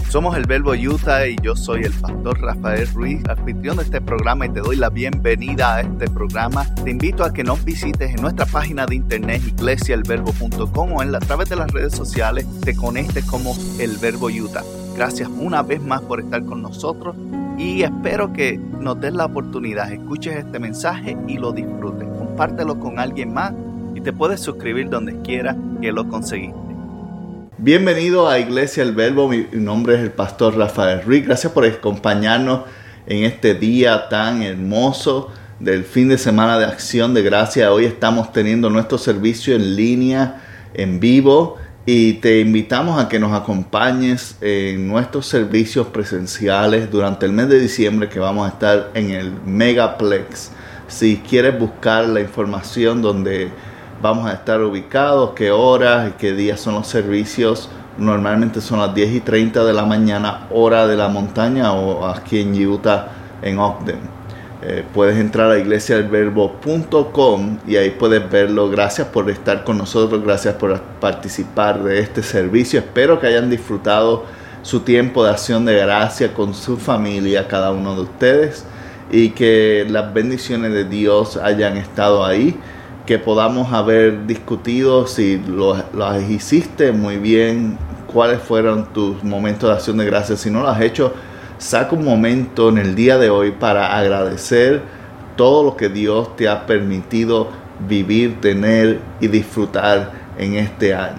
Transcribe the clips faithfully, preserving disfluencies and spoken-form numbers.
Somos el Verbo Utah y yo soy el pastor Rafael Ruiz, anfitrión de este programa, y te doy la bienvenida a este programa. Te invito a que nos visites en nuestra página de internet iglesia el verbo punto com o en la, a través de las redes sociales te conectes como el Verbo Utah. Gracias una vez más por estar con nosotros y espero que nos des la oportunidad, escuches este mensaje y lo disfrutes. Compártelo con alguien más y te puedes suscribir donde quiera que lo conseguiste. Bienvenido a Iglesia El Verbo, mi nombre es el pastor Rafael Ruiz. Gracias por acompañarnos en este día tan hermoso del fin de semana de Acción de Gracias. Hoy estamos teniendo nuestro servicio en línea, en vivo, y te invitamos a que nos acompañes en nuestros servicios presenciales durante el mes de diciembre, que vamos a estar en el Megaplex. Si quieres buscar la información donde vamos a estar ubicados, qué horas y qué días son los servicios, normalmente son las diez y treinta de la mañana, hora de la montaña, o aquí en Utah, en Ogden. Eh, puedes entrar a iglesia el verbo punto com y ahí puedes verlo. Gracias por estar con nosotros, gracias por participar de este servicio. Espero que hayan disfrutado su tiempo de acción de gracia con su familia, cada uno de ustedes, y que las bendiciones de Dios hayan estado ahí. Que podamos haber discutido si lo, lo hiciste muy bien, cuáles fueron tus momentos de acción de gracias. Si no lo has hecho, saca un momento en el día de hoy para agradecer todo lo que Dios te ha permitido vivir, tener y disfrutar en este año.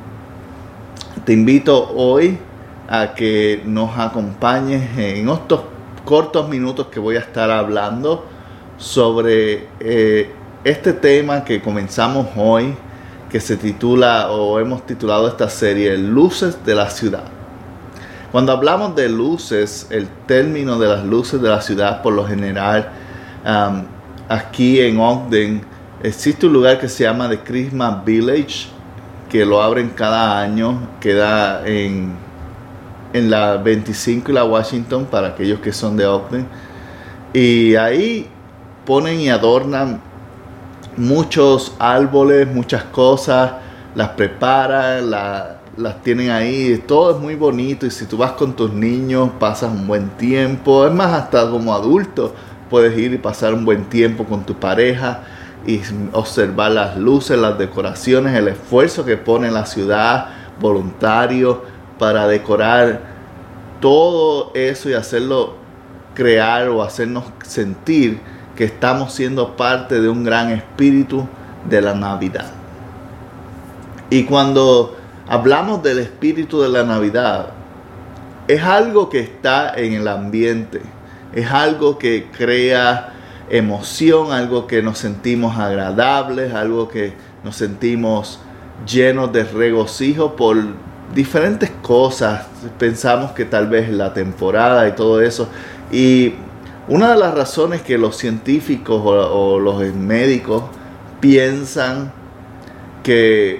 Te invito hoy a que nos acompañes en estos cortos minutos que voy a estar hablando sobre eh, este tema que comenzamos hoy, que se titula, o hemos titulado esta serie, Luces de la Ciudad. Cuando hablamos de luces, el término de las luces de la ciudad, por lo general, um, aquí en Ogden, existe un lugar que se llama The Christmas Village, que lo abren cada año, queda en, en la veinticinco y la Washington, para aquellos que son de Ogden. Y ahí ponen y adornan muchos árboles, muchas cosas, las preparan, la, las tienen ahí, todo es muy bonito, y si tú vas con tus niños pasas un buen tiempo. Es más, hasta como adulto puedes ir y pasar un buen tiempo con tu pareja y observar las luces, las decoraciones, el esfuerzo que pone la ciudad, voluntarios para decorar todo eso y hacerlo crear o hacernos sentir que estamos siendo parte de un gran espíritu de la Navidad. Y cuando hablamos del espíritu de la Navidad, es algo que está en el ambiente, es algo que crea emoción, algo que nos sentimos agradables, algo que nos sentimos llenos de regocijo por diferentes cosas. Pensamos que tal vez la temporada y todo eso. Y una de las razones que los científicos o, o los médicos piensan que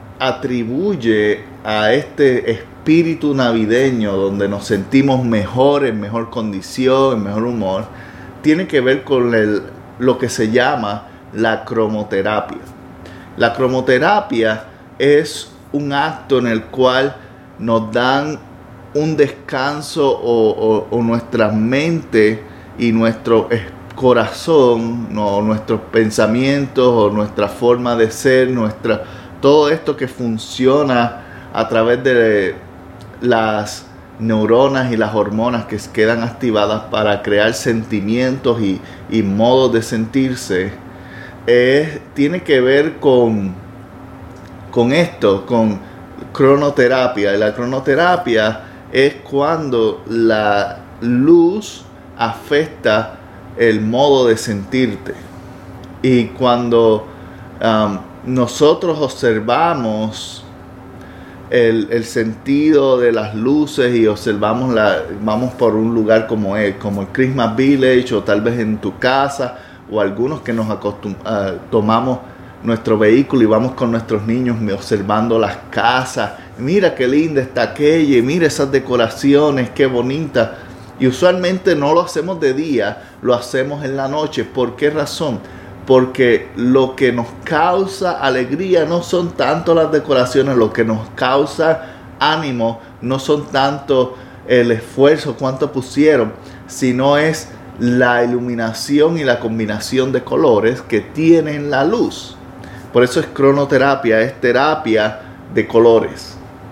atribuye a este espíritu navideño, donde nos sentimos mejor, en mejor condición, en mejor humor, tiene que ver con el, lo que se llama la cromoterapia. La cromoterapia es un acto en el cual nos dan un descanso o, o, o nuestra mente y nuestro corazón, no, nuestros pensamientos o nuestra forma de ser, nuestra, todo esto que funciona a través de las neuronas y las hormonas que quedan activadas para crear sentimientos y, y modos de sentirse, eh, tiene que ver con, con esto, con cronoterapia. Y la cronoterapia es cuando la luz afecta el modo de sentirte. Y cuando um, nosotros observamos el, el sentido de las luces y observamos la, vamos por un lugar como el, como el Christmas Village, o tal vez en tu casa, o algunos que nos acostum- uh, tomamos nuestro vehículo y vamos con nuestros niños observando las casas. Mira qué linda está aquella, mira esas decoraciones, qué bonita. Y usualmente no lo hacemos de día, lo hacemos en la noche. ¿Por qué razón? Porque lo que nos causa alegría no son tanto las decoraciones, lo que nos causa ánimo no son tanto el esfuerzo, cuánto pusieron, sino es la iluminación y la combinación de colores que tienen la luz. Por eso es cronoterapia, es terapia de colores.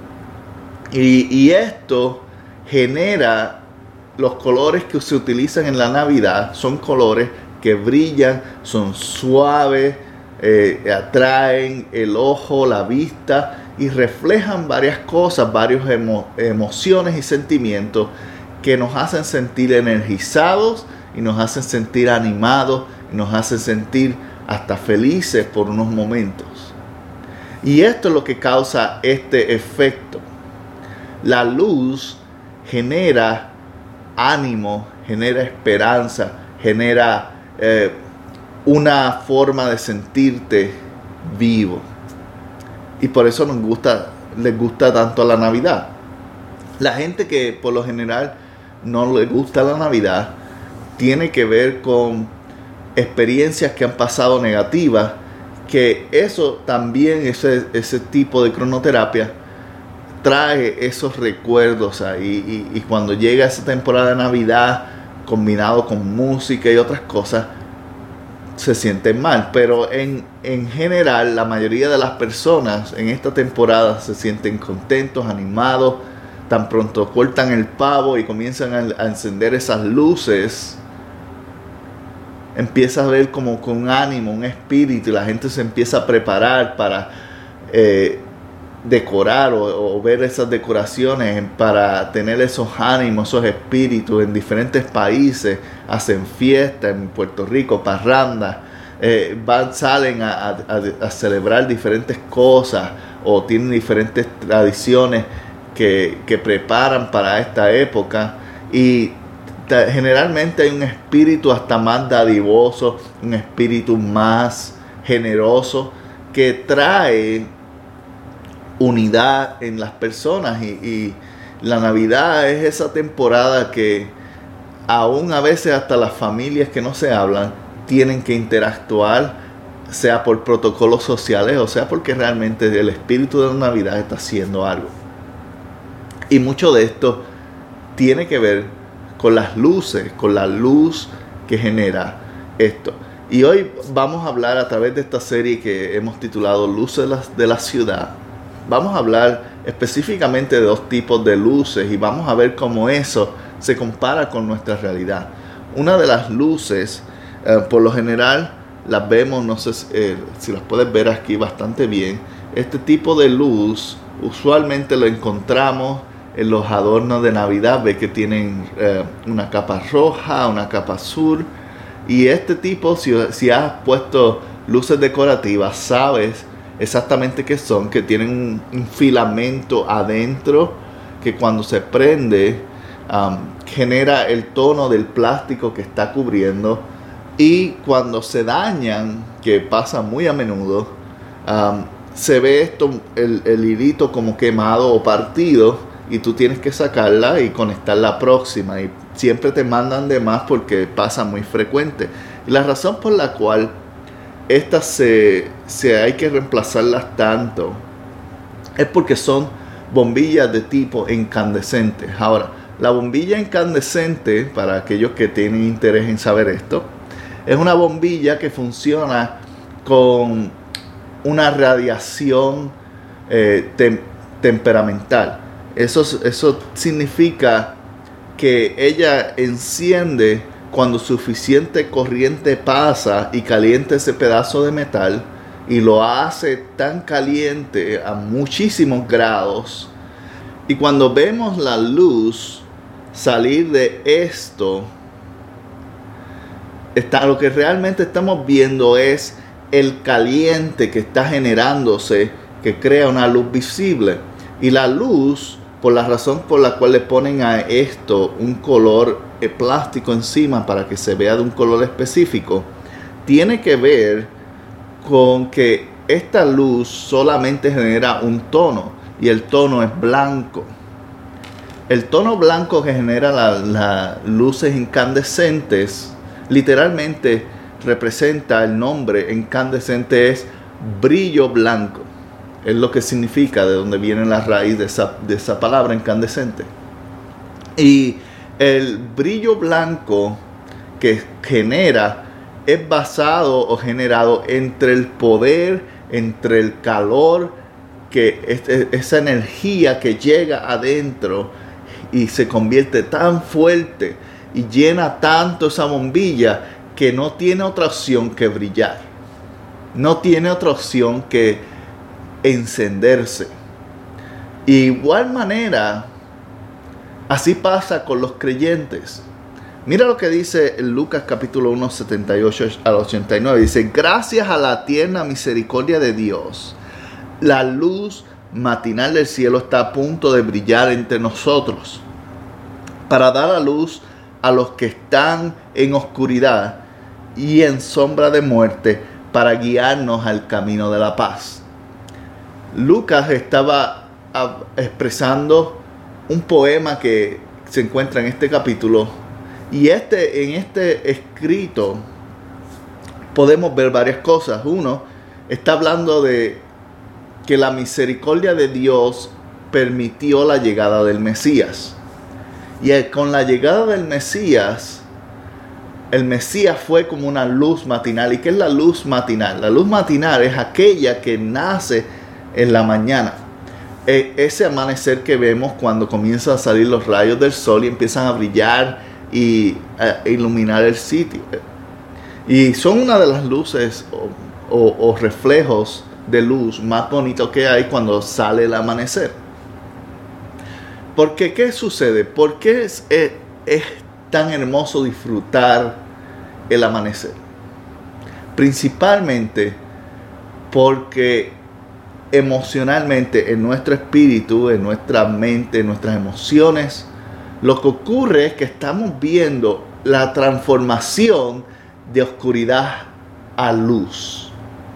Y, y esto genera los colores que se utilizan en la Navidad, son colores que brillan, son suaves, eh, atraen el ojo, la vista y reflejan varias cosas, varias emo- emociones y sentimientos que nos hacen sentir energizados y nos hacen sentir animados y nos hacen sentir hasta felices por unos momentos. Y esto es lo que causa este efecto. La luz genera ánimo, genera esperanza, genera eh, una forma de sentirte vivo. Y por eso nos gusta, les gusta tanto la Navidad. La gente que por lo general no le gusta la Navidad tiene que ver con experiencias que han pasado negativas, que eso también, ese, ese tipo de cronoterapia trae esos recuerdos ahí, y, y cuando llega esa temporada de Navidad combinado con música y otras cosas, se sienten mal. Pero en, en general la mayoría de las personas en esta temporada se sienten contentos, animados. Tan pronto cortan el pavo y comienzan a, a encender esas luces, empieza a ver como con ánimo, un espíritu, y la gente se empieza a preparar para eh, decorar o, o ver esas decoraciones, para tener esos ánimos, esos espíritus. En diferentes países hacen fiestas, en Puerto Rico, parrandas, eh, van, salen a, a, a celebrar diferentes cosas o tienen diferentes tradiciones que, que preparan para esta época, y generalmente hay un espíritu hasta más dadivoso, un espíritu más generoso que trae unidad en las personas. Y, y la Navidad es esa temporada que aún a veces hasta las familias que no se hablan tienen que interactuar, sea por protocolos sociales o sea porque realmente el espíritu de la Navidad está haciendo algo. Y mucho de esto tiene que ver con las luces, con la luz que genera esto. Y hoy vamos a hablar, a través de esta serie que hemos titulado Luces de la, de la Ciudad, vamos a hablar específicamente de dos tipos de luces y vamos a ver cómo eso se compara con nuestra realidad. Una de las luces, eh, por lo general, las vemos, no sé eh, si las puedes ver aquí bastante bien. Este tipo de luz usualmente lo encontramos en los adornos de Navidad. Ve que tienen eh, una capa roja, una capa azul. Y este tipo, si, si has puesto luces decorativas, sabes exactamente qué son, que tienen un, un filamento adentro que cuando se prende um, genera el tono del plástico que está cubriendo, y cuando se dañan, que pasa muy a menudo, um, se ve esto, el, el hilito como quemado o partido, y tú tienes que sacarla y conectar la próxima, y siempre te mandan de más porque pasa muy frecuente. Y la razón por la cual estas se, se hay que reemplazarlas tanto es porque son bombillas de tipo incandescente. Ahora, la bombilla incandescente, para aquellos que tienen interés en saber esto, es una bombilla que funciona con una radiación eh, tem- temperamental. Eso, eso significa que ella enciende cuando suficiente corriente pasa y calienta ese pedazo de metal, y lo hace tan caliente a muchísimos grados. Y cuando vemos la luz salir de esto, está, lo que realmente estamos viendo es el caliente que está generándose, que crea una luz visible. Y la luz, por la razón por la cual le ponen a esto un color eh, plástico encima para que se vea de un color específico, tiene que ver con que esta luz solamente genera un tono, y el tono es blanco. El tono blanco que genera las la luces incandescentes literalmente representa el nombre incandescente, es brillo blanco. Es lo que significa, de donde viene la raíz de esa, de esa palabra incandescente. Y el brillo blanco que genera es basado o generado entre el poder, entre el calor, que es, esa energía que llega adentro y se convierte tan fuerte y llena tanto esa bombilla que no tiene otra opción que brillar. No tiene otra opción que encenderse. Igual manera, así pasa con los creyentes. Mira lo que dice en Lucas capítulo uno, setenta y ocho al ochenta y nueve. Dice: gracias a la tierna misericordia de Dios, la luz matinal del cielo está a punto de brillar entre nosotros, para dar a luz a los que están en oscuridad y en sombra de muerte, para guiarnos al camino de la paz. Lucas estaba expresando un poema que se encuentra en este capítulo, y este, en este escrito podemos ver varias cosas. Uno, está hablando de que la misericordia de Dios permitió la llegada del Mesías. Y con la llegada del Mesías, el Mesías fue como una luz matinal. ¿Y qué es la luz matinal? La luz matinal es aquella que nace en la mañana. Ese amanecer que vemos cuando comienzan a salir los rayos del sol y empiezan a brillar y a iluminar el sitio. Y son una de las luces o, o, o reflejos de luz más bonitos que hay cuando sale el amanecer. ¿Por qué? ¿Qué sucede? ¿Por qué es, es, es tan hermoso disfrutar el amanecer? Principalmente porque emocionalmente, en nuestro espíritu, en nuestra mente, en nuestras emociones, lo que ocurre es que estamos viendo la transformación de oscuridad a luz.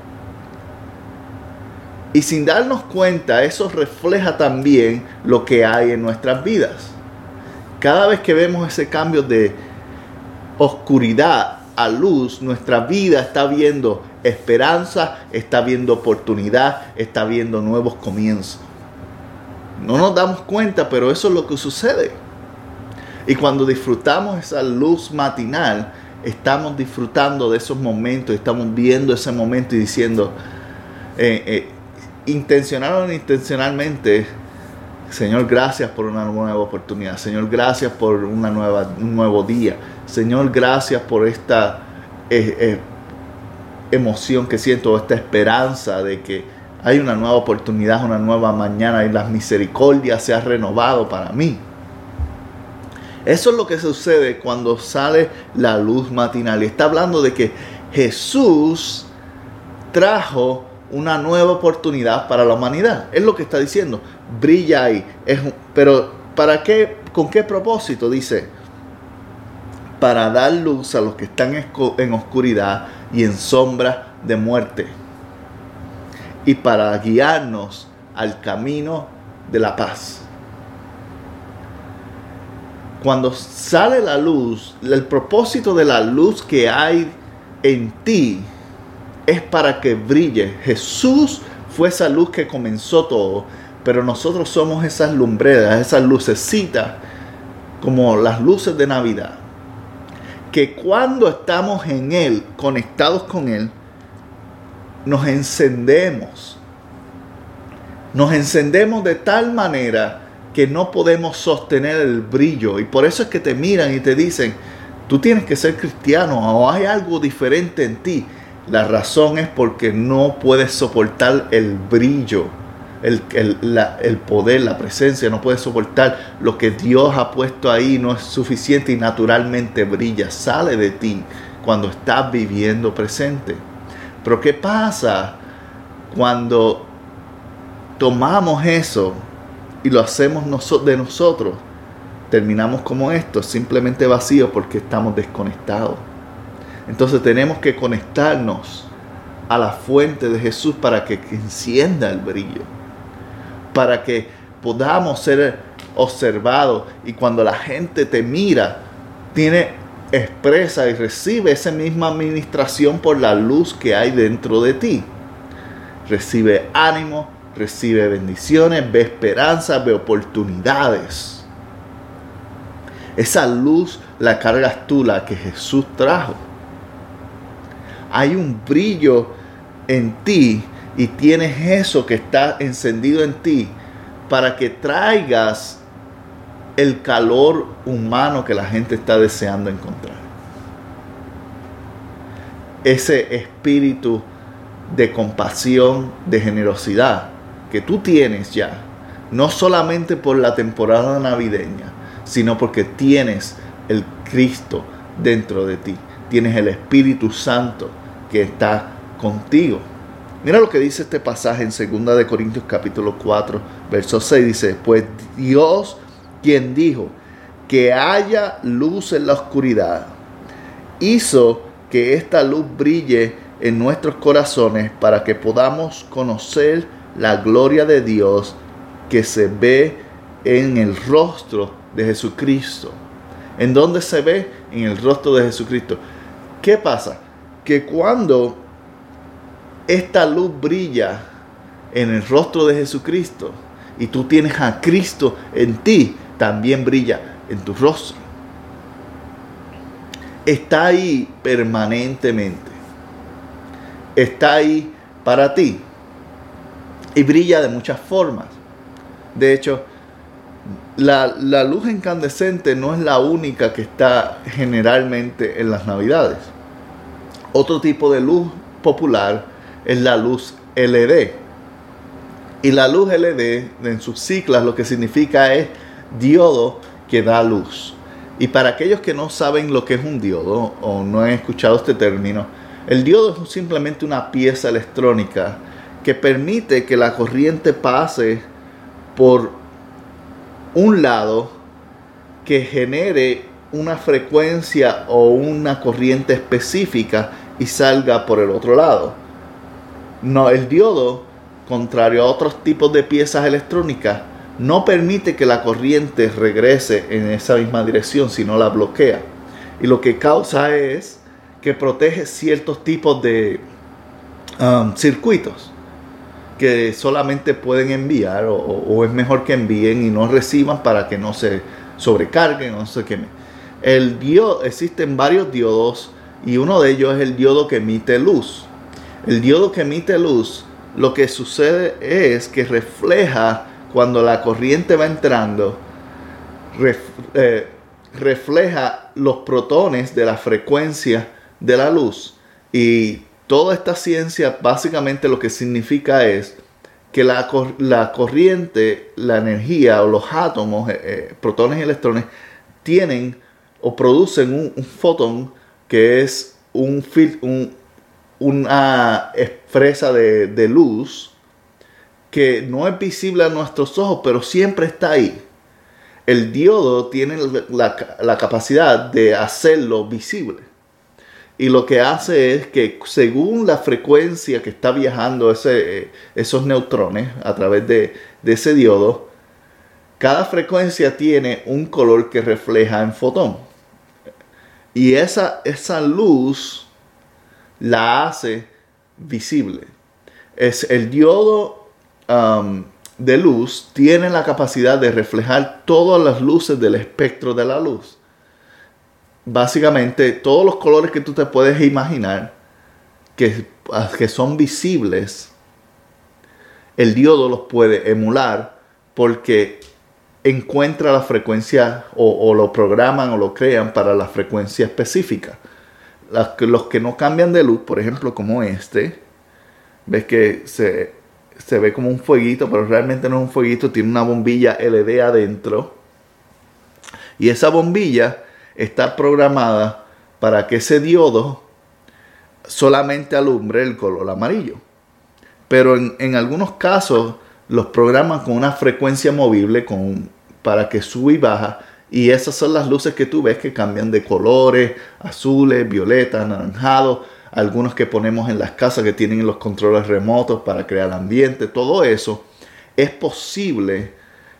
Y sin darnos cuenta, eso refleja también lo que hay en nuestras vidas. Cada vez que vemos ese cambio de oscuridad a luz, nuestra vida está viendo esperanza, está viendo oportunidad, está viendo nuevos comienzos. No nos damos cuenta, pero eso es lo que sucede. Y cuando disfrutamos esa luz matinal, estamos disfrutando de esos momentos, estamos viendo ese momento y diciendo, eh, eh, intencional o inintencionalmente, Señor, gracias por una nueva oportunidad. Señor, gracias por una nueva, un nuevo día. Señor, gracias por esta eh, eh, emoción que siento, esta esperanza de que hay una nueva oportunidad, una nueva mañana y las misericordias se han renovado para mí. Eso es lo que sucede cuando sale la luz matinal. Y está hablando de que Jesús trajo una nueva oportunidad para la humanidad. Es lo que está diciendo. Brilla ahí. Es, pero ¿para qué? ¿Con qué propósito? Dice, para dar luz a los que están en oscuridad y en sombra de muerte, y para guiarnos al camino de la paz. Cuando sale la luz, el propósito de la luz que hay en ti es para que brille. Jesús fue esa luz que comenzó todo, pero nosotros somos esas lumbreras, esas lucecitas, como las luces de Navidad, que cuando estamos en Él, conectados con Él, nos encendemos. Nos encendemos de tal manera que no podemos sostener el brillo. Y por eso es que te miran y te dicen, tú tienes que ser cristiano o hay algo diferente en ti. La razón es porque no puedes soportar el brillo, el, el, la, el poder, la presencia. No puedes soportar lo que Dios ha puesto ahí. No es suficiente y naturalmente brilla. Sale de ti cuando estás viviendo presente. Pero ¿qué pasa cuando tomamos eso y lo hacemos de nosotros? Terminamos como esto, simplemente vacíos porque estamos desconectados. Entonces tenemos que conectarnos a la fuente de Jesús para que encienda el brillo, para que podamos ser observados, y cuando la gente te mira, tiene expresa y recibe esa misma administración por la luz que hay dentro de ti. Recibe ánimo, recibe bendiciones, ve esperanza, ve oportunidades. Esa luz la cargas tú, la que Jesús trajo. Hay un brillo en ti y tienes eso que está encendido en ti para que traigas el calor humano que la gente está deseando encontrar. Ese espíritu de compasión, de generosidad que tú tienes ya, no solamente por la temporada navideña, sino porque tienes el Cristo dentro de ti. Tienes el Espíritu Santo que está contigo. Mira lo que dice este pasaje en segunda de Corintios capítulo cuatro, verso seis. Dice, pues Dios, quien dijo que haya luz en la oscuridad, hizo que esta luz brille en nuestros corazones para que podamos conocer la gloria de Dios que se ve en el rostro de Jesucristo. ¿En dónde se ve? En el rostro de Jesucristo. ¿Qué pasa? Que cuando esta luz brilla en el rostro de Jesucristo y tú tienes a Cristo en ti, también brilla en tu rostro. Está ahí permanentemente. Está ahí para ti. Y brilla de muchas formas. De hecho, la, la luz incandescente no es la única que está generalmente en las Navidades. Otro tipo de luz popular es la luz L E D. Y la luz L E D, en sus siglas, lo que significa es diodo que da luz. Y para aquellos que no saben lo que es un diodo o no han escuchado este término, el diodo es simplemente una pieza electrónica que permite que la corriente pase por un lado que genere una frecuencia o una corriente específica y salga por el otro lado. No, el diodo, contrario a otros tipos de piezas electrónicas, no permite que la corriente regrese en esa misma dirección, sino la bloquea. Y lo que causa es que protege ciertos tipos de um, circuitos que solamente pueden enviar o, o es mejor que envíen y no reciban para que no se sobrecarguen o no se quemen. El diodo, existen varios diodos y uno de ellos es el diodo que emite luz. El diodo que emite luz, lo que sucede es que refleja cuando la corriente va entrando, ref, eh, refleja los protones de la frecuencia de la luz. Y toda esta ciencia básicamente lo que significa es que la, la corriente, la energía o los átomos, eh, protones y electrones, tienen o producen un, un fotón que es un, un, una expresa de, de luz que no es visible a nuestros ojos, pero siempre está ahí. El diodo tiene la, la capacidad de hacerlo visible. Y lo que hace es que según la frecuencia que está viajando ese, esos neutrones a través de, de ese diodo, cada frecuencia tiene un color que refleja en fotón. Y esa, esa luz la hace visible. Es el diodo um, de luz tiene la capacidad de reflejar todas las luces del espectro de la luz. Básicamente todos los colores que tú te puedes imaginar que, que son visibles, el diodo los puede emular porque encuentra la frecuencia o, o lo programan o lo crean para la frecuencia específica. Las, los que no cambian de luz, por ejemplo como este, ves que se, se ve como un fueguito, pero realmente no es un fueguito, tiene una bombilla L E D adentro y esa bombilla está programada para que ese diodo solamente alumbre el color amarillo. Pero en, en algunos casos los programan con una frecuencia movible con, para que sube y baja. Y esas son las luces que tú ves que cambian de colores, azules, violetas, anaranjados. Algunos que ponemos en las casas que tienen los controles remotos para crear ambiente. Todo eso es posible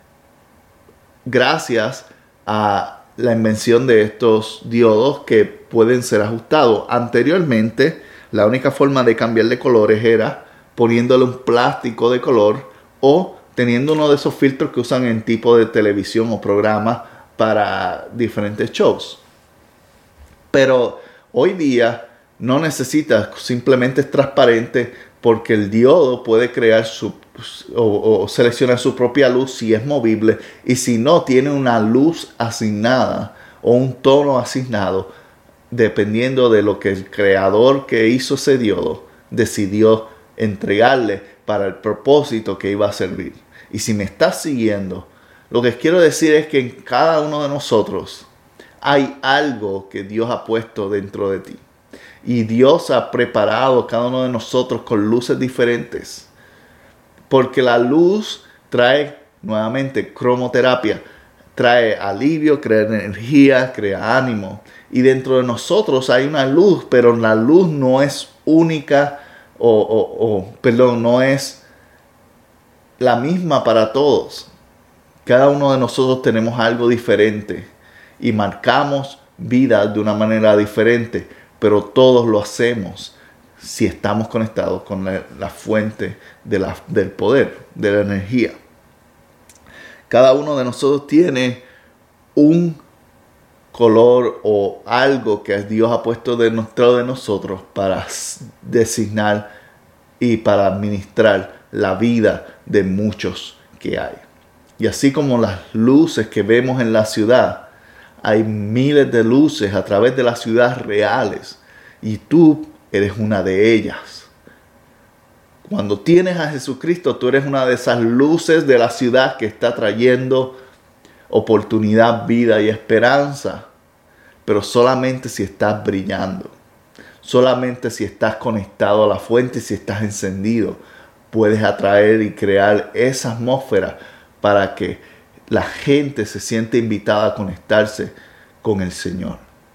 gracias a la invención de estos diodos que pueden ser ajustados. Anteriormente, la única forma de cambiar de colores era poniéndole un plástico de color o teniendo uno de esos filtros que usan en tipo de televisión o programa para diferentes shows. Pero hoy día no necesitas, simplemente es transparente porque el diodo puede crear su o, o seleccionar su propia luz si es movible, y si no, tiene una luz asignada o un tono asignado dependiendo de lo que el creador que hizo ese diodo decidió entregarle para el propósito que iba a servir. Y si me estás siguiendo, lo que quiero decir es que en cada uno de nosotros hay algo que Dios ha puesto dentro de ti. Y Dios ha preparado a cada uno de nosotros con luces diferentes. Porque la luz trae, nuevamente, cromoterapia. Trae alivio, crea energía, crea ánimo. Y dentro de nosotros hay una luz, pero la luz no es única o, o, o perdón, no es la misma para todos. Cada uno de nosotros tenemos algo diferente y marcamos vida de una manera diferente. Pero todos lo hacemos si estamos conectados con la, la fuente de la, del poder, de la energía. Cada uno de nosotros tiene un color o algo que Dios ha puesto dentro de nosotros para designar y para administrar la vida de muchos que hay. Y así como las luces que vemos en la ciudad, hay miles de luces a través de la ciudad reales, y tú eres una de ellas. Cuando tienes a Jesucristo, tú eres una de esas luces de la ciudad que está trayendo oportunidad, vida y esperanza. Pero solamente si estás brillando, solamente si estás conectado a la fuente, si estás encendido, puedes atraer y crear esa atmósfera para que la gente se siente invitada a conectarse con el Señor.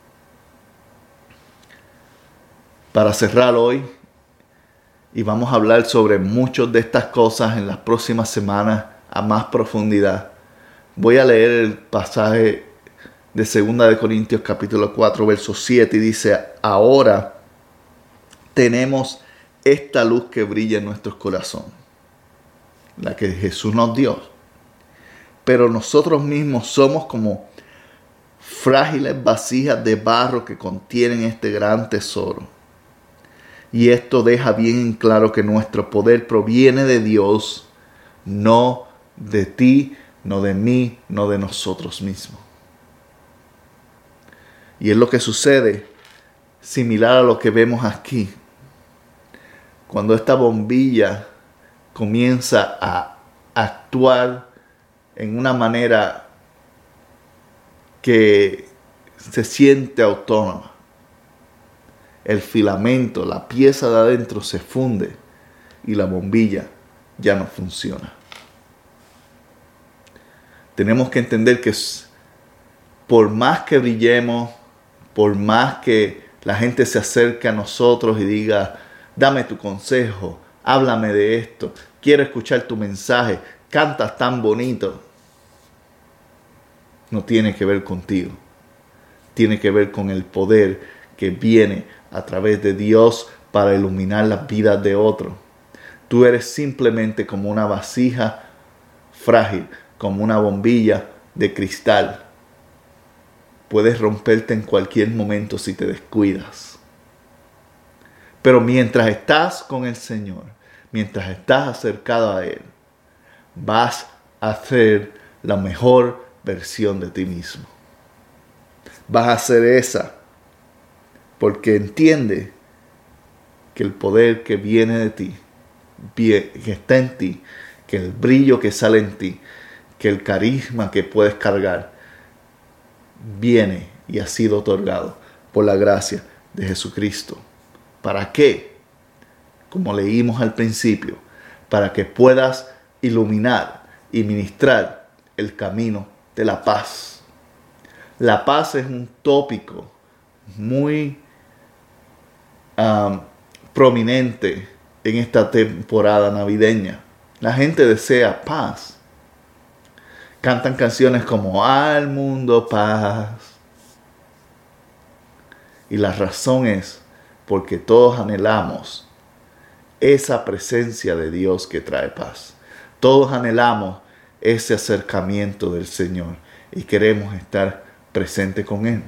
Para cerrar hoy, y vamos a hablar sobre muchas de estas cosas en las próximas semanas a más profundidad, voy a leer el pasaje de segunda de Corintios capítulo cuatro, verso siete, y dice: ahora tenemos esta luz que brilla en nuestros corazones, la que Jesús nos dio. Pero nosotros mismos somos como frágiles vasijas de barro que contienen este gran tesoro. Y esto deja bien en claro que nuestro poder proviene de Dios, no de ti, no de mí, no de nosotros mismos. Y es lo que sucede, similar a lo que vemos aquí. Cuando esta bombilla comienza a actuar en una manera que se siente autónoma, el filamento, la pieza de adentro se funde y la bombilla ya no funciona. Tenemos que entender que por más que brillemos, por más que la gente se acerque a nosotros y diga: dame tu consejo, háblame de esto, quiero escuchar tu mensaje, cantas tan bonito, no tiene que ver contigo. Tiene que ver con el poder que viene a través de Dios para iluminar las vidas de otros. Tú eres simplemente como una vasija frágil, como una bombilla de cristal. Puedes romperte en cualquier momento si te descuidas. Pero mientras estás con el Señor, mientras estás acercado a Él, vas a ser la mejor versión de ti mismo. Vas a ser esa porque entiende que el poder que viene de ti, que está en ti, que el brillo que sale en ti, que el carisma que puedes cargar, viene y ha sido otorgado por la gracia de Jesucristo. ¿Para qué? Como leímos al principio, para que puedas iluminar y ministrar el camino de la paz. La paz es un tópico muy um, prominente en esta temporada navideña. La gente desea paz. Cantan canciones como "Al mundo paz". Y la razón es porque todos anhelamos esa presencia de Dios que trae paz. Todos anhelamos ese acercamiento del Señor. y queremos estar presentes con Él.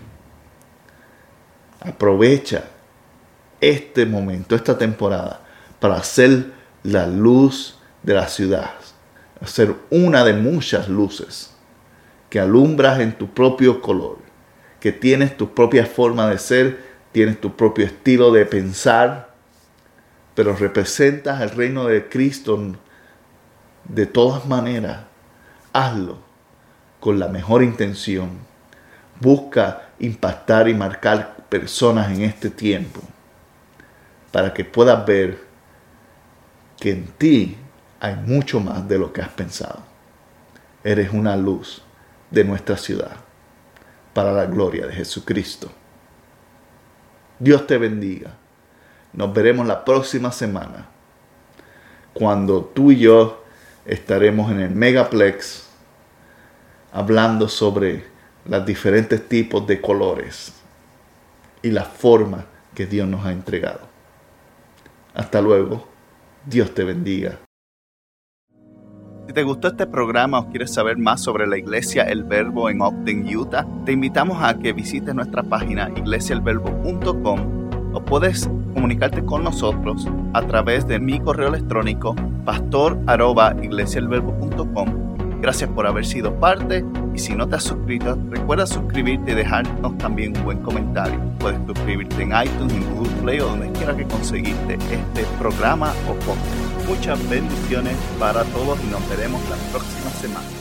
Aprovecha este momento, esta temporada, para ser la luz de la ciudad, ser una de muchas luces que alumbras en tu propio color, que tienes tu propia forma de ser, tienes tu propio estilo de pensar, pero representas el reino de Cristo de todas maneras. Hazlo con la mejor intención. Busca impactar y marcar personas en este tiempo para que puedas ver que en ti hay mucho más de lo que has pensado. Eres una luz de nuestra ciudad para la gloria de Jesucristo. Dios te bendiga. Nos veremos la próxima semana cuando tú y yo estaremos en el Megaplex hablando sobre los diferentes tipos de colores y la forma que Dios nos ha entregado. Hasta luego. Dios te bendiga. Si te gustó este programa o quieres saber más sobre la Iglesia El Verbo en Ogden, Utah, te invitamos a que visites nuestra página iglesia el verbo punto com o puedes comunicarte con nosotros a través de mi correo electrónico pastor arroba iglesia el verbo punto com. Gracias por haber sido parte y si no te has suscrito, recuerda suscribirte y dejarnos también un buen comentario. Puedes suscribirte en iTunes, en Google Play o donde quiera que conseguiste este programa o podcast. Muchas bendiciones para todos y nos veremos la próxima semana.